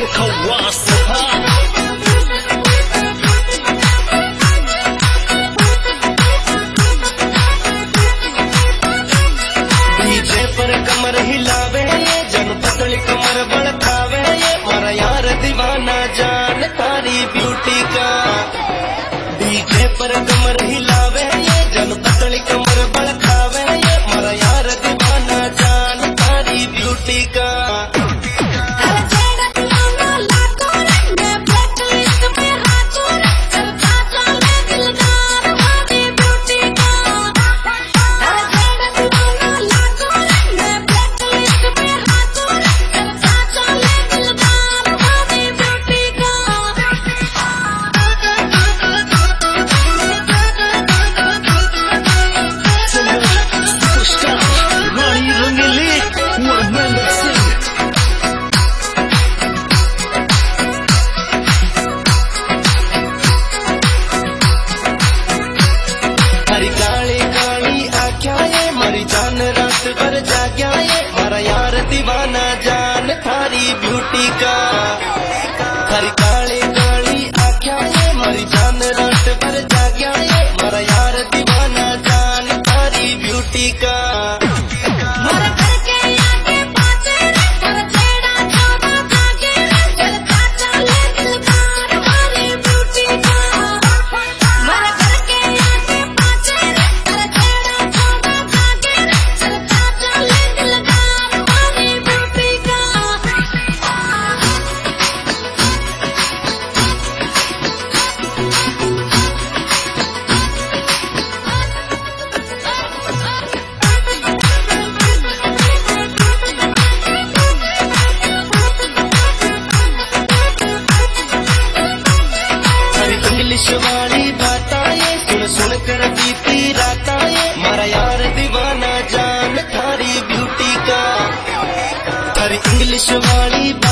Khawas DJ पर कमर हिलावे ये जन पतली कमर बढ़ावे ये मारा यार दीवाना जान तारी ब्यूटी का। डीजे पर कमर हिलावे ये जन पतली कमर बढ़ावे ये मारा यार दीवाना जान तारी ब्यूटी का। रात भर जाग्या ये मारा यार दीवाना जान थारी ब्यूटी का। थारी काली काली आख्या ये मारी जान रात भर जाग्या ये मारा यार दीवाना जान थारी ब्यूटी का। वाली बाता ये सुन सुन कर बीती राता ये मारा यार दीवाना जान थारी ब्यूटी का। थारी इंग्लिश वाली